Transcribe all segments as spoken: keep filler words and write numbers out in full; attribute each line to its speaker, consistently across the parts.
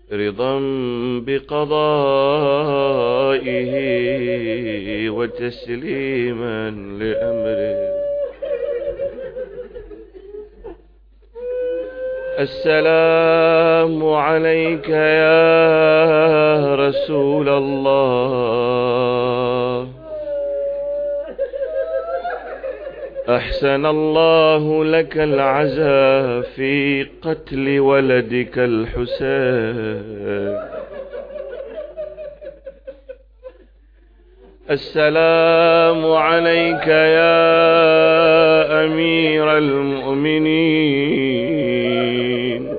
Speaker 1: رضا بقضائه وتسليما لأمره. السلام عليك يا رسول الله. أحسن الله لك العزاء في قتل ولدك الحسين. السلام عليك يا أمير المؤمنين.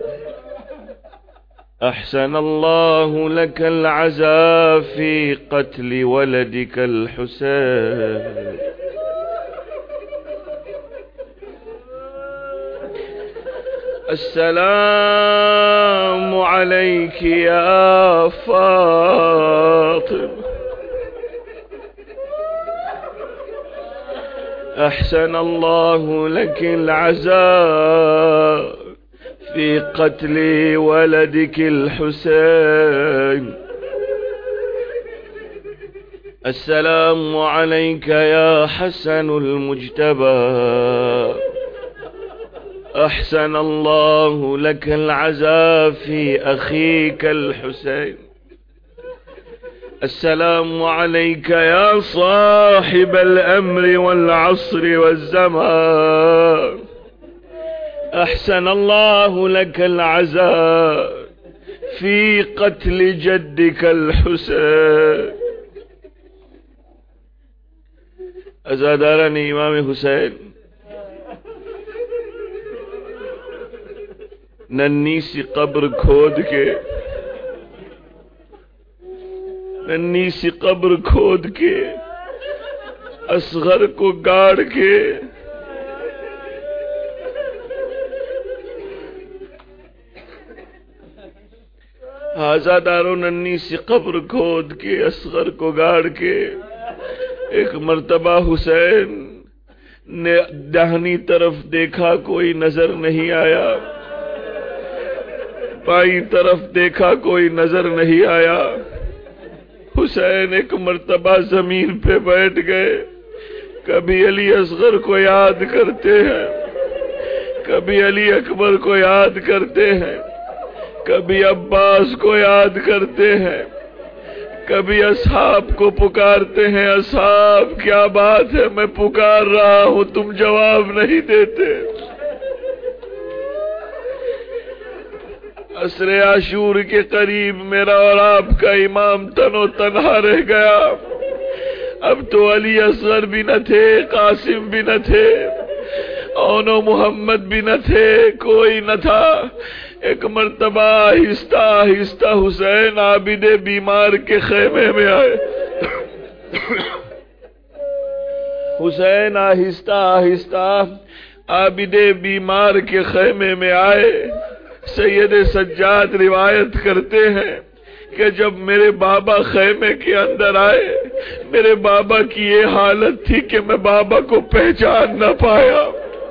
Speaker 1: أحسن الله لك العزاء في قتل ولدك الحسين. السلام عليك يا فاطمة. أحسن الله لك العزاء في قتل ولدك الحسين. السلام عليك يا حسن المجتبى. أحسن الله لك العزاء في أخيك الحسين. السلام عليك يا صاحب الأمر والعصر والزمان. أحسن الله لك العزاء في قتل جدك الحسين. عزاداران امام حسین ننی سی قبر کھود کے ننی سی قبر کھود کے اصغر کو گاڑ کے آزاداروں ننی سی قبر کھود کے اصغر کو گاڑ کے ایک مرتبہ حسین نے داہنی طرف دیکھا، کوئی نظر نہیں آیا، بائیں طرف دیکھا، کوئی نظر نہیں آیا۔ حسین ایک مرتبہ زمین پہ بیٹھ گئے، کبھی علی اصغر کو یاد کرتے ہیں، کبھی علی اکبر کو یاد کرتے ہیں، کبھی عباس کو یاد کرتے ہیں، کبھی اصحاب کو پکارتے ہیں، اصحاب کیا بات ہے، میں پکار رہا ہوں تم جواب نہیں دیتے۔ عصر عاشور کے قریب میرا اور آپ کا امام تن و تنہا رہ گیا۔ اب تو علی اصغر بھی نہ تھے، قاسم بھی نہ تھے، اون و محمد بھی نہ تھے، کوئی نہ تھا۔ ایک مرتبہ آہستہ آہستہ حسین عابد بیمار کے خیمے میں آئے۔ حسین آہستہ آہستہ عابد بیمار کے خیمے میں آئے۔ سید سجاد روایت کرتے ہیں کہ جب میرے بابا خیمے کے اندر آئے، میرے بابا کی یہ حالت تھی کہ میں بابا کو پہچان نہ پایا۔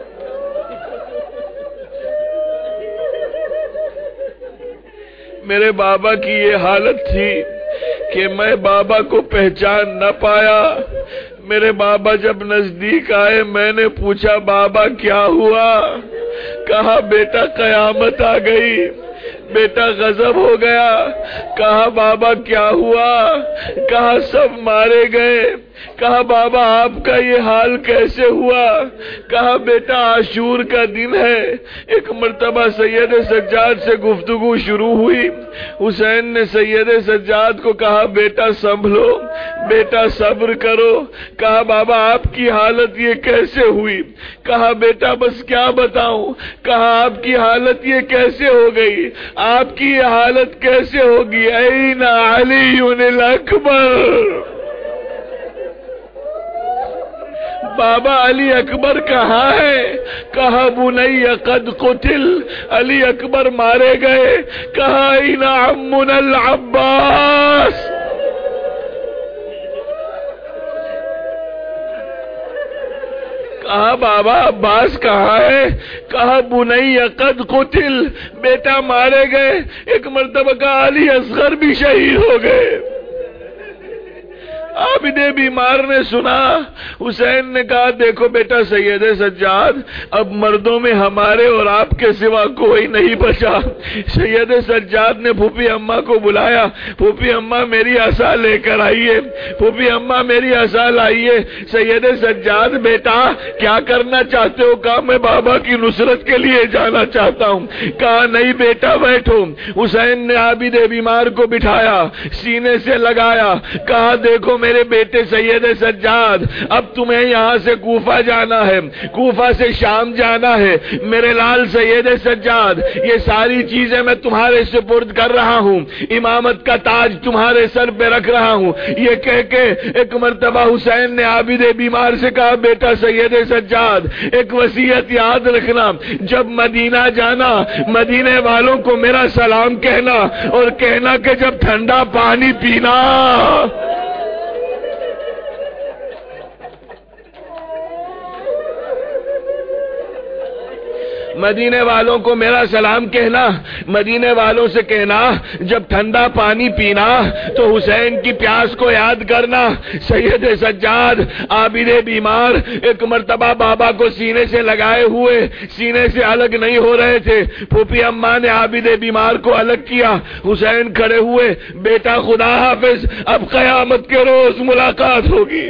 Speaker 1: میرے بابا کی یہ حالت تھی کہ میں بابا کو پہچان نہ پایا۔ میرے بابا جب نزدیک آئے، میں نے پوچھا بابا کیا ہوا؟ کہا بیٹا قیامت آ گئی، بیٹا غضب ہو گیا۔ کہا بابا کیا ہوا؟ کہا سب مارے گئے۔ کہا بابا آپ کا یہ حال کیسے ہوا؟ کہا بیٹا عاشور کا دن ہے۔ ایک مرتبہ سید سجاد سے گفتگو شروع ہوئی۔ حسین نے سید سجاد کو کہا بیٹا سنبھلو، بیٹا صبر کرو۔ کہا بابا آپ کی حالت یہ کیسے ہوئی؟ کہا بیٹا بس کیا بتاؤں؟ کہا آپ کی حالت یہ کیسے ہو گئی؟ آپ کی یہ حالت کیسے ہوگی؟ این علی الاکبر، بابا علی اکبر کہاں ہے؟ کہا بنی قد قتل، علی اکبر مارے گئے۔ کہا این عمنا العباس، کہا بابا عباس کہاں ہے؟ کہا بنی قد قتل، بیٹا مارے گئے۔ ایک مرتبہ کہا علی اصغر بھی شہید ہو گئے۔ عابد بیمار نے سنا، حسین نے کہا دیکھو بیٹا سید سجاد، اب مردوں میں ہمارے اور آپ کے سوا کوئی نہیں بچا۔ سید سجاد نے پھوپھی اماں کو بلایا، پھوپھی اماں میری عصا لے کر آئیے، پھوپھی اماں میری عصا لائیے۔ سید سجاد بیٹا کیا کرنا چاہتے ہو؟ کہا میں بابا کی نصرت کے لیے جانا چاہتا ہوں۔ کہا نہیں بیٹا بیٹھو۔ حسین نے عابد بیمار کو بٹھایا، سینے سے لگایا، کہا دیکھو میرے بیٹے سید سجاد، اب تمہیں یہاں سے کوفہ جانا ہے، کوفہ سے شام جانا ہے۔ میرے لال سید سجاد، یہ ساری چیزیں میں تمہارے سپرد کر رہا ہوں، امامت کا تاج تمہارے سر پہ رکھ رہا ہوں۔ یہ کہہ کے ایک مرتبہ حسین نے عابد بیمار سے کہا بیٹا سید سجاد ایک وصیت یاد رکھنا، جب مدینہ جانا مدینے والوں کو میرا سلام کہنا، اور کہنا کہ جب ٹھنڈا پانی پینا مدینے والوں کو میرا سلام کہنا، مدینے والوں سے کہنا جب ٹھنڈا پانی پینا تو حسین کی پیاس کو یاد کرنا۔ سید سجاد عابد بیمار ایک مرتبہ بابا کو سینے سے لگائے ہوئے سینے سے الگ نہیں ہو رہے تھے۔ پھوپھی اماں نے عابد بیمار کو الگ کیا، حسین کھڑے ہوئے، بیٹا خدا حافظ، اب قیامت کے روز ملاقات ہوگی۔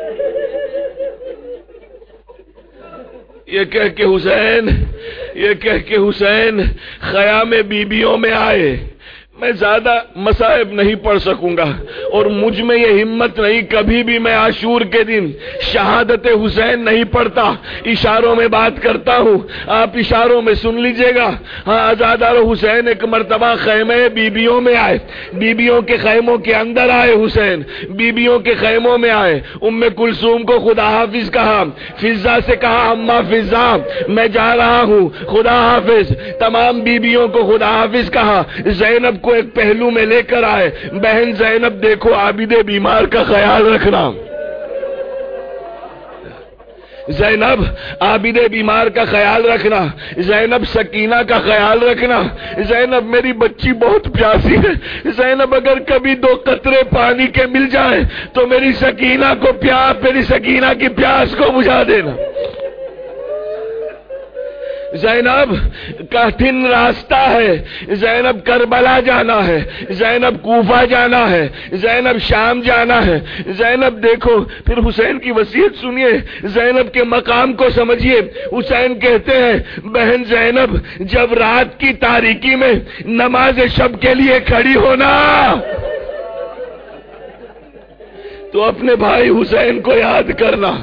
Speaker 1: یہ کہہ کے حسین یہ کہہ کے حسین خیام بیبیوں میں آئے۔ میں زیادہ مصائب نہیں پڑھ سکوں گا، اور مجھ میں یہ ہمت نہیں، کبھی بھی میں عاشور کے دن شہادت حسین نہیں پڑھتا، اشاروں میں بات کرتا ہوں، آپ اشاروں میں سن لیجئے گا۔ ہاں آزادار حسین ایک مرتبہ خیمے بیبیوں میں آئے، بیبیوں کے خیموں کے اندر آئے حسین، بیبیوں کے خیموں میں آئے۔ ام کلثوم کو خدا حافظ کہا، فضہ سے کہا اماں فضہ میں جا رہا ہوں خدا حافظ، تمام بیبیوں کو خدا حافظ کہا۔ زینب کو ایک پہلو میں لے کر آئے، بہن زینب دیکھو عابد بیمار کا خیال رکھنا، زینب عابد بیمار کا خیال رکھنا، زینب سکینہ کا خیال رکھنا، زینب میری بچی بہت پیاسی ہے، زینب اگر کبھی دو قطرے پانی کے مل جائیں تو میری سکینہ کو پیاس میری سکینہ کی پیاس کو بجھا دینا۔ زینب کٹھن راستہ ہے، زینب کربلا جانا ہے، زینب کوفہ جانا ہے، زینب شام جانا ہے، زینب دیکھو۔ پھر حسین کی وصیت سنیے، زینب کے مقام کو سمجھیے۔ حسین کہتے ہیں بہن زینب جب رات کی تاریکی میں نماز شب کے لیے کھڑی ہونا تو اپنے بھائی حسین کو یاد کرنا۔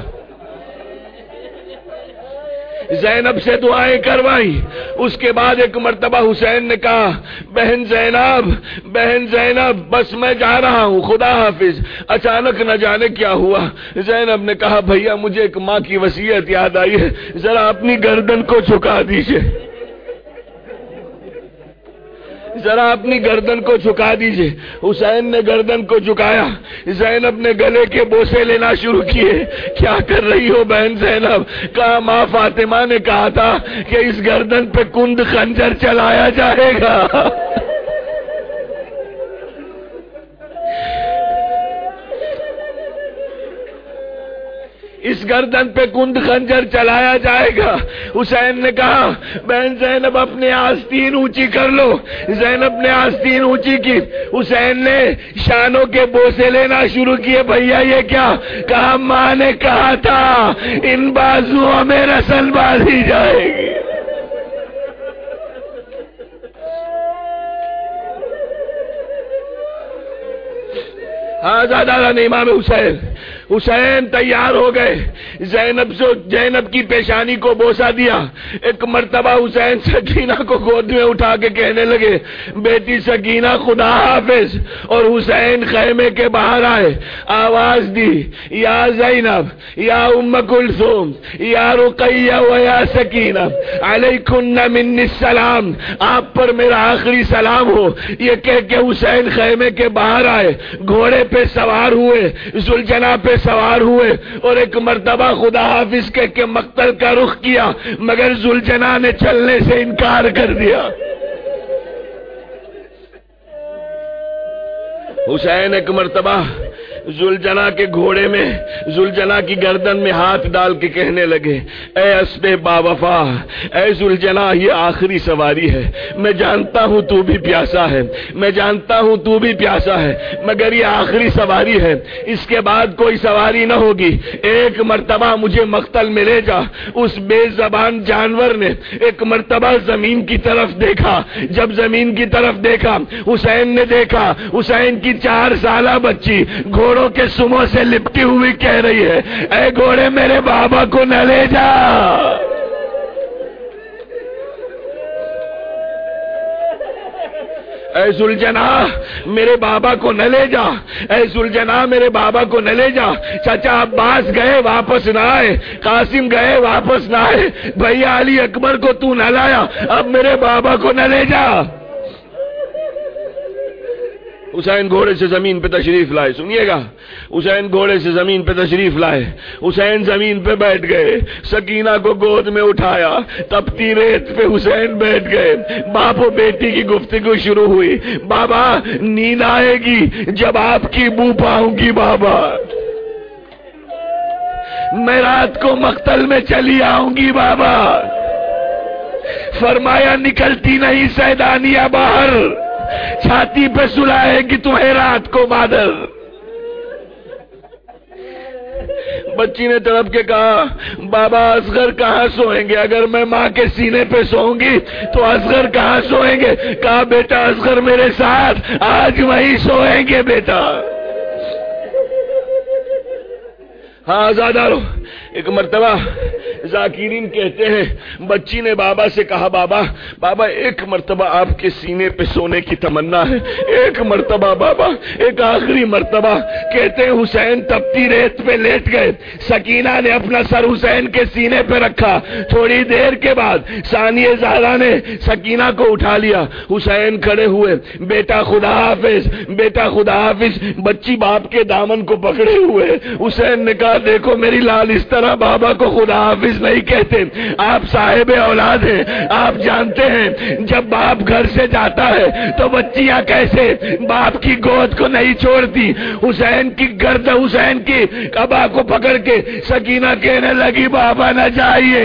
Speaker 1: زینب سے دعائیں کروائی، اس کے بعد ایک مرتبہ حسین نے کہا بہن زینب بہن زینب بس میں جا رہا ہوں خدا حافظ۔ اچانک نہ جانے کیا ہوا، زینب نے کہا بھیا مجھے ایک ماں کی وصیت یاد آئی ہے، ذرا اپنی گردن کو جھکا دیجئے، ذرا اپنی گردن کو جھکا دیجئے۔ حسین نے گردن کو جھکایا، زینب نے گلے کے بوسے لینا شروع کیے۔ کیا کر رہی ہو بہن زینب؟ کہا ماں فاطمہ نے کہا تھا کہ اس گردن پہ کند خنجر چلایا جائے گا۔ اس گردن پہ کند خنجر چلایا جائے گا۔ حسین نے کہا بہن زینب اپنے آستین اونچی کر لو۔ زینب نے آستین اونچی کی، حسین نے شانوں کے بوسے لینا شروع کیے۔ بھیا یہ کیا؟ کہا ماں نے کہا تھا ان بازوؤں میں رسل باندھی جائے گی۔ ہاں زیادہ امام حسین حسین تیار ہو گئے، زینب سے زینب کی پیشانی کو بوسا دیا۔ ایک مرتبہ حسین سکینہ کو گود میں اٹھا کے کہنے لگے بیٹی سکینہ خدا حافظ، اور حسین خیمے کے باہر آئے، آواز دی یا زینب یا ام کلثوم یا رقیہ و یا سکینہ علیکن منی السلام، آپ پر میرا آخری سلام ہو۔ یہ کہہ کے حسین خیمے کے باہر آئے، گھوڑے پہ سوار ہوئے، ذوالجناح پہ سوار ہوئے اور ایک مرتبہ خدا حافظ کہہ کے مقتل کا رخ کیا، مگر ذوالجناح نے چلنے سے انکار کر دیا۔ حسین ایک مرتبہ ذوالجناح کے گھوڑے میں ذوالجناح کی گردن میں ہاتھ ڈال کے کہنے لگے، اے اسب باوفا، اے ذوالجناح یہ آخری سواری ہے، میں جانتا ہوں تو بھی پیاسا ہے، میں جانتا ہوں تو بھی پیاسا ہے، مگر یہ آخری سواری ہے، اس کے بعد کوئی سواری نہ ہوگی، ایک مرتبہ مجھے مقتل میں لے جا۔ اس بے زبان جانور نے ایک مرتبہ زمین کی طرف دیکھا، جب زمین کی طرف دیکھا حسین نے دیکھا حسین کی چار سالہ بچی گھوڑوں کے سموں سے لپٹی ہوئی کہہ رہی ہے، اے گھوڑے میرے بابا کو نہ لے جا۔ اے ذوالجناح میرے بابا کو نہ لے جا، اے ذوالجناح میرے بابا کو نہ لے جا۔ چچا عباس گئے واپس نہ آئے، قاسم گئے واپس نہ آئے، بھیا علی اکبر کو تو نہ لایا، اب میرے بابا کو نہ لے جا۔ حسین گھوڑے سے زمین پہ تشریف لائے، سنیے گا، حسین گھوڑے سے زمین پہ تشریف لائے، حسین زمین پہ بیٹھ گئے، سکینہ کو گود میں اٹھایا، تپتی ریت پہ حسین بیٹھ گئے، باپ و بیٹی کی گفتگو شروع ہوئی، بابا نیند آئے گی جب آپ کی بو پاؤں گی، بابا میں رات کو مقتل میں چلی آؤں گی، بابا فرمایا نکلتی نہیں سیدانیہ باہر، چھاتی پہ سلائے گی تمہیں رات کو مادر۔ بچی نے تڑپ کے کہا، بابا اصغر کہاں سوئیں گے؟ اگر میں ماں کے سینے پہ سوؤں گی تو اصغر کہاں سوئیں گے؟ کہا بیٹا اصغر میرے ساتھ آج وہیں سوئیں گے بیٹا۔ ہاں آزادارو، ایک مرتبہ ذاکرین کہتے ہیں بچی نے بابا سے کہا، بابا بابا ایک مرتبہ آپ کے سینے پہ سونے کی تمنا ہے، ایک مرتبہ بابا، ایک آخری مرتبہ۔ کہتے ہیں حسین تپتی ریت پہ لیٹ گئے، سکینہ نے اپنا سر حسین کے سینے پہ رکھا، تھوڑی دیر کے بعد ثانیہ زہرا نے سکینہ کو اٹھا لیا، حسین کھڑے ہوئے، بیٹا خدا حافظ، بیٹا خدا حافظ، بچی باپ کے دامن کو پکڑے ہوئے۔ حسین نے کہا دیکھو میری لال اس طرح بابا کو خدا حافظ نہیں کہتے، آپ صاحب اولاد ہیں، آپ جانتے ہیں جب باپ گھر سے جاتا ہے تو بچیاں کیسے باپ کی گود کو نہیں چھوڑتی۔ حسین کی گرد حسین کی قبا کو پکڑ کے سکینہ کہنے لگی بابا نہ جائیے،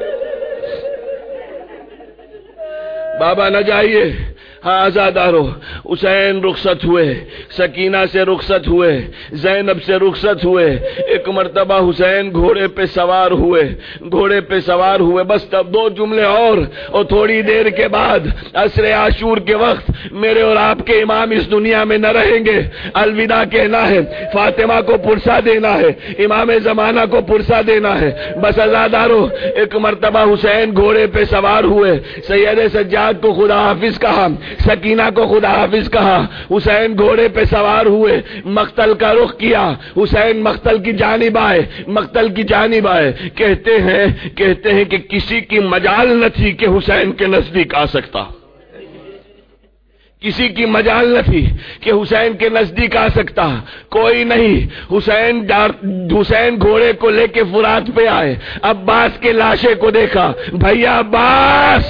Speaker 1: بابا نہ جائیے۔ ہاں آزادارو، حسین رخصت ہوئے، سکینہ سے رخصت ہوئے، زینب سے رخصت ہوئے، ایک مرتبہ حسین گھوڑے پہ سوار ہوئے، گھوڑے پہ سوار ہوئے، بس تب دو جملے اور اور تھوڑی دیر کے بعد عصر عاشور کے وقت میرے اور آپ کے امام اس دنیا میں نہ رہیں گے، الوداع کہنا ہے، فاطمہ کو پرسا دینا ہے، امام زمانہ کو پرسا دینا ہے۔ بس آزادارو، ایک مرتبہ حسین گھوڑے پہ سوار ہوئے، سید سجاد کو خدا حافظ کہا، سکینہ کو خدا حافظ کہا، حسین گھوڑے پہ سوار ہوئے، مقتل کا رخ کیا، حسین مقتل کی جانب آئے، مقتل کی جانب آئے۔ کہتے ہیں کہتے ہیں کہ کسی کی مجال نہ تھی کہ حسین کے نزدیک آ سکتا، کسی کی مجال نہ تھی کہ حسین کے نزدیک آ سکتا، کوئی نہیں۔ حسین حسین گھوڑے کو لے کے فرات پہ آئے، عباس کے لاشے کو دیکھا، بھیا عباس،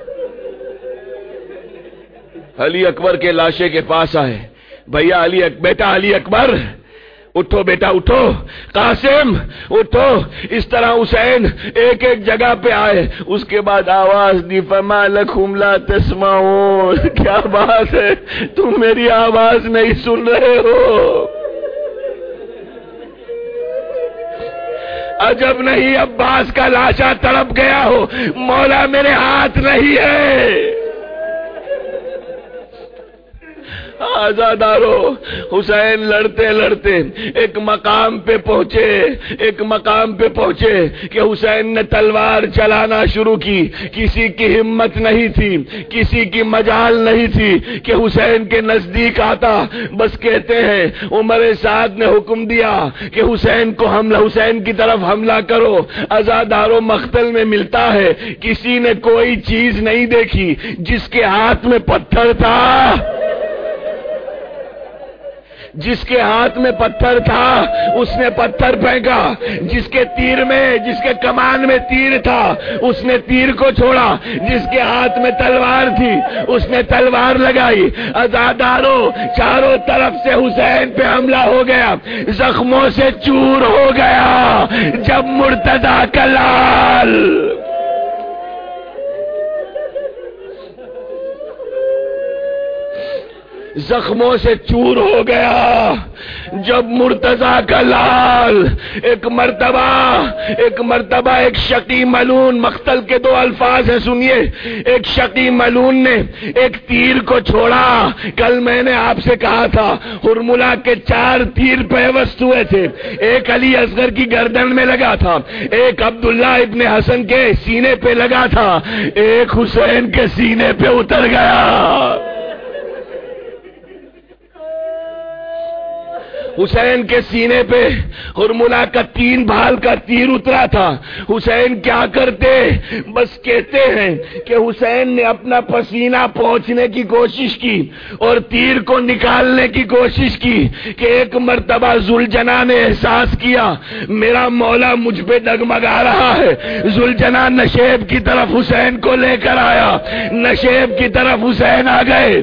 Speaker 1: علی اکبر کے لاشے کے پاس آئے، بھیا علی اک... بیٹا علی اکبر اٹھو، بیٹا اٹھو، قاسم اٹھو۔ اس طرح حسین ایک ایک جگہ پہ آئے، اس کے بعد آواز دی فما لکم لا تسمعون، کیا بات ہے تم میری آواز نہیں سن رہے ہو؟ عجب نہیں عباس کا لاشا تڑپ گیا ہو، مولا میرے ہاتھ نہیں ہے۔ آزادارو، حسین لڑتے لڑتے ایک مقام پہ پہنچے، ایک مقام پہ پہنچے کہ حسین نے تلوار چلانا شروع کی، کسی کی ہمت نہیں تھی، کسی کی مجال نہیں تھی کہ حسین کے نزدیک آتا۔ بس کہتے ہیں عمر سعد نے حکم دیا کہ حسین کو حملہ حسین کی طرف حملہ کرو۔ آزادارو، مقتل میں ملتا ہے کسی نے کوئی چیز نہیں دیکھی، جس کے ہاتھ میں پتھر تھا جس کے ہاتھ میں پتھر تھا اس نے پتھر پھینکا، جس کے تیر میں جس کے کمان میں تیر تھا اس نے تیر کو چھوڑا، جس کے ہاتھ میں تلوار تھی اس نے تلوار لگائی۔ عزاداروں، چاروں طرف سے حسین پہ حملہ ہو گیا، زخموں سے چور ہو گیا۔ جب مرتضی کا لال زخموں سے چور ہو گیا، جب مرتضی کا لال ایک مرتبہ ایک مرتبہ ایک شقی ملون، مقتل کے دو الفاظ ہیں سنیے، ایک شقی ملون نے ایک تیر کو چھوڑا۔ کل میں نے آپ سے کہا تھا ہرملا کے چار تیر پیوست ہوئے تھے، ایک علی اصغر کی گردن میں لگا تھا، ایک عبداللہ ابن حسن کے سینے پہ لگا تھا، ایک حسین کے سینے پہ اتر گیا۔ حسین کے سینے پہ ہرملا کا تین بھال کا تیر اترا تھا۔ حسین کیا کرتے؟ بس کہتے ہیں کہ حسین نے اپنا پسینہ پہنچنے کی کوشش کی اور تیر کو نکالنے کی کوشش کی کہ ایک مرتبہ ذوالجناح نے احساس کیا میرا مولا مجھ پہ ڈگمگا رہا ہے۔ ذوالجناح نشیب کی طرف حسین کو لے کر آیا، نشیب کی طرف حسین آ گئے۔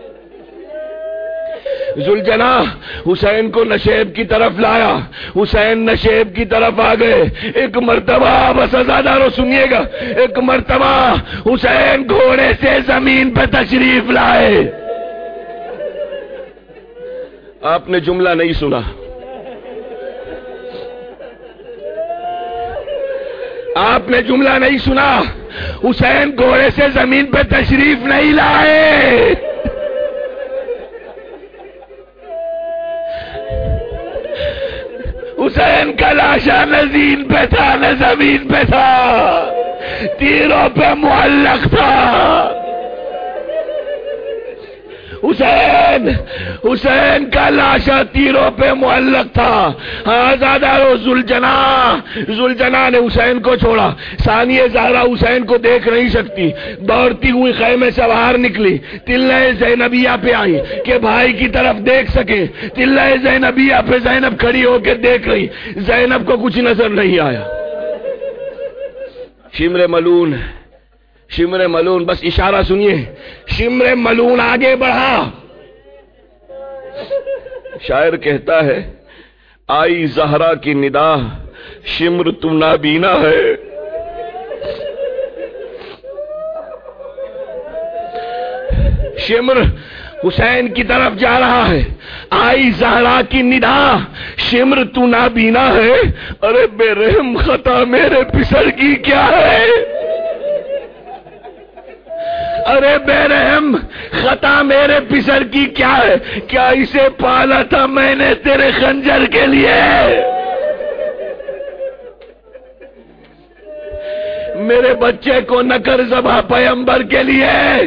Speaker 1: ذوالجناح حسین کو نشیب کی طرف لایا، حسین نشیب کی طرف آ گئے۔ ایک مرتبہ، بس عزادارو سنیے گا، ایک مرتبہ حسین گھوڑے سے زمین پہ تشریف لائے۔ آپ نے جملہ نہیں سنا، آپ نے جملہ نہیں سنا، حسین گھوڑے سے زمین پہ تشریف نہیں لائے، حسین کا لاشا نہ زین پہ تھا نہ زمین پہ تھا، تیروں پہ معلق تھا۔ حسین حسین کا لاشا تیروں پہ معلق تھا۔ ہاں زادارو، ذوالجناح ذوالجناح نے حسین کو چھوڑا۔ ثانیہ زہرا حسین کو دیکھ نہیں سکتی، دوڑتی ہوئی خیمے سے باہر نکلی، تلہ زینبیہ پہ آئی کہ بھائی کی طرف دیکھ سکے۔ تلہ زینبیہ پہ زینب کھڑی ہو کے دیکھ رہی، زینب کو کچھ نظر نہیں آیا۔ شمر ملون شمر ملون بس اشارہ سنیے، شمر ملون آگے بڑھا۔ شاعر کہتا ہے آئی زہرا کی ندا، شمر تو نابینا ہے۔ شمر حسین کی طرف جا رہا ہے، آئی زہرا کی ندا، شمر تو نابینا ہے۔ ارے بے رحم خطا میرے پسر کی کیا ہے، ارے بے رحم خطا میرے پسر کی کیا ہے، کیا اسے پالا تھا میں نے تیرے خنجر کے لیے، میرے بچے کو نہ کر ذبح پیمبر کے لیے۔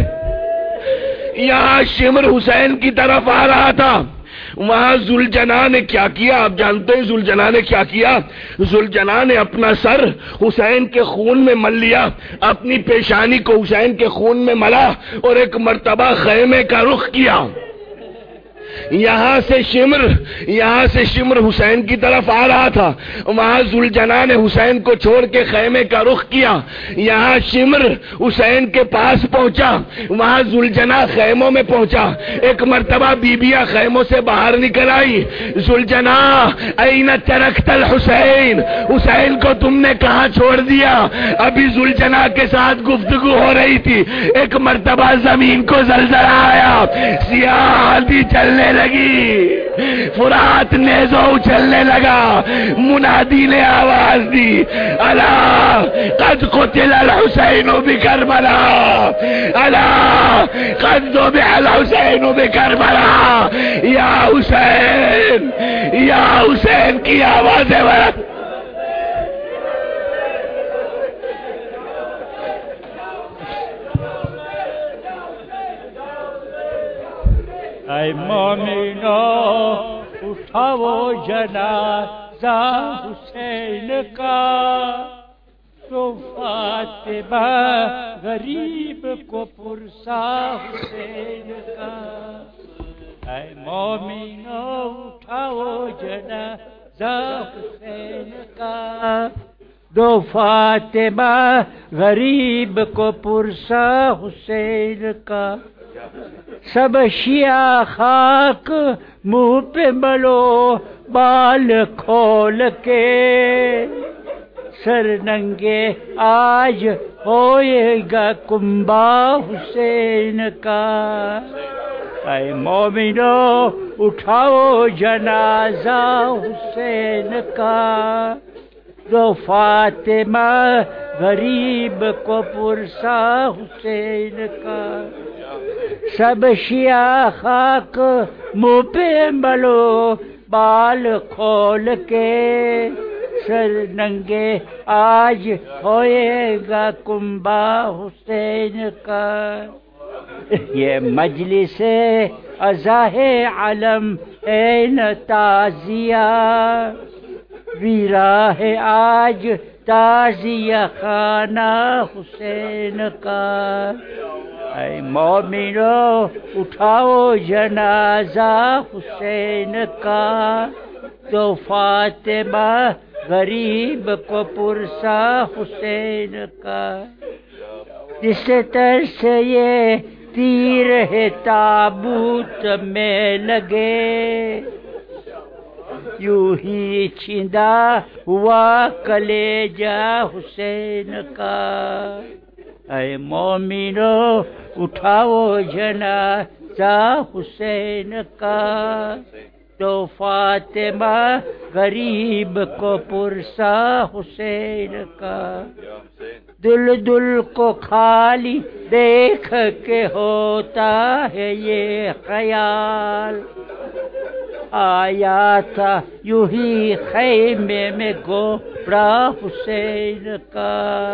Speaker 1: یہاں شمر حسین کی طرف آ رہا تھا، وہاں ذوالجناح نے کیا کیا آپ جانتے ہیں؟ ذوالجناح نے کیا کیا؟ ذوالجناح نے اپنا سر حسین کے خون میں مل لیا، اپنی پیشانی کو حسین کے خون میں ملا اور ایک مرتبہ خیمے کا رخ کیا۔ یہاں سے شمر یہاں سے شمر حسین کی طرف آ رہا تھا، وہاں ذوالجناح نے حسین کو چھوڑ کے خیمے کا رخ کیا۔ یہاں شمر حسین کے پاس پہنچا، وہاں ذوالجناح خیموں میں پہنچا۔ ایک مرتبہ بیبیاں خیموں سے باہر نکل آئی، ذوالجناح این ترکت الحسین، حسین کو تم نے کہاں چھوڑ دیا؟ ابھی ذوالجناح کے ساتھ گفتگو ہو رہی تھی، ایک مرتبہ زمین کو زلزلہ آیا، سیاہ آندھی چلنے لگی، فرات نیزو اچھلنے لگا، منادی نے آواز دی الا قد قتل الحسین بکربلا، الا قد ذبح الحسین بکربلا، یا حسین یا حسین کی آواز ہے۔
Speaker 2: اے مومنو اٹھاؤ جنازہ حسین کا، تو فاطمہ غریب کو پرسا حسین کا۔ اے مومنو اٹھاؤ جنازہ حسین کا، دو فاطمہ غریب کو پرسا حسین کا، سب شیعہ خاک منہ پہ ملو بال کھول کے، سر ننگے آج ہوئے گا کنبا حسین کا، اے مومنو اٹھاؤ جنازہ حسین کا، دو فاطمہ غریب کو پرسا حسین کا، سب شیعہ خاک منہ پہ ملو بال کھول کے، سر ننگے آج ہوئے گا کنبا حسین کا، یہ مجلس ازاہ علم ہے نہ تعزیہ، ویرا ہے آج تعزیہ خانہ حسین کا، اے مومنو اٹھاؤ جنازہ حسین کا، تو فاطمہ غریب کو پرسا حسین کا، جس طرح سے یہ تیر ہے تابوت میں لگے، یوں ہی چھندا ہوا کلیجہ حسین کا، اے مومنو اٹھاؤ جنازہ حسین کا، تو فاطمہ غریب کو پرسا حسین کا، دل دل کو خالی دیکھ کے ہوتا ہے یہ خیال، آیا تھا یوں ہی خیمے میں گوبرا حسین کا،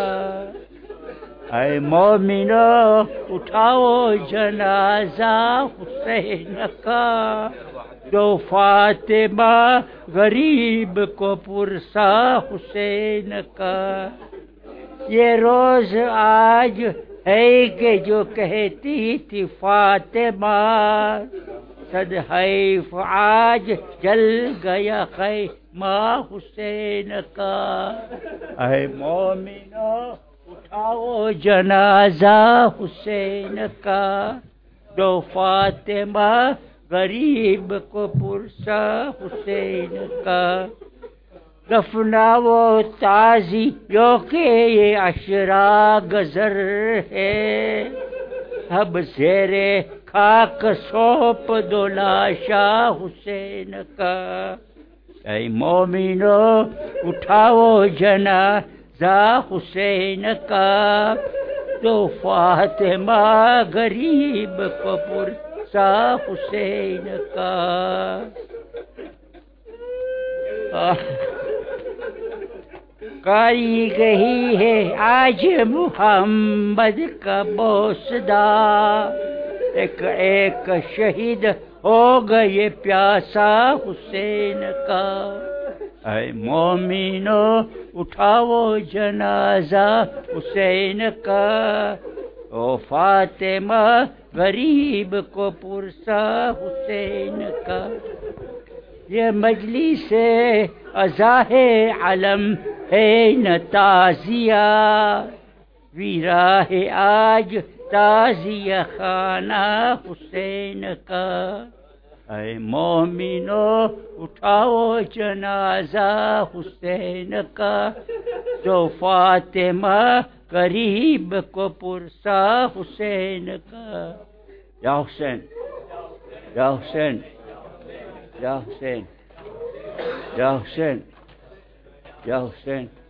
Speaker 2: اے مومنو اٹھاؤ جنازہ حسین کا، دو فاطمہ غریب کو پرسا حسین کا، یہ روز آج ہے کہ جو کہتی تھی فاطمہ، صد حیف آج جل گیا خیمہ حسین کا، اے مومنو اٹھاؤ جنازہ حسین کا، دو فاطمہ غریب کو پرسا حسین کا، دفناؤ تعزیوں کے یہ عشرہ گزر ہے، اب زیر خاک سونپ دو لاشا حسین کا، اے مومنو اٹھاؤ جنازہ حسین کا، تو فاطمہ غریب کو پرسا حسین کا، کاری گئی ہے آج محمد کا بوسدہ، ایک ایک شہید ہو گئے پیاسا حسین کا، اے مومنو اٹھاؤ جنازہ حسین کا، او فاطمہ غریب کو پرسا حسین کا، یہ مجلس ازاہ علم ہے نہ تعزیہ، ویرا ہے آج تعزیہ خانہ حسین کا، اے مومنو اٹھاؤ جنازہ حسین کا، جو فاطمہ غریب کو پرسا حسین کا، یا حسین یا حسین یا حسین یا حسین یا حسین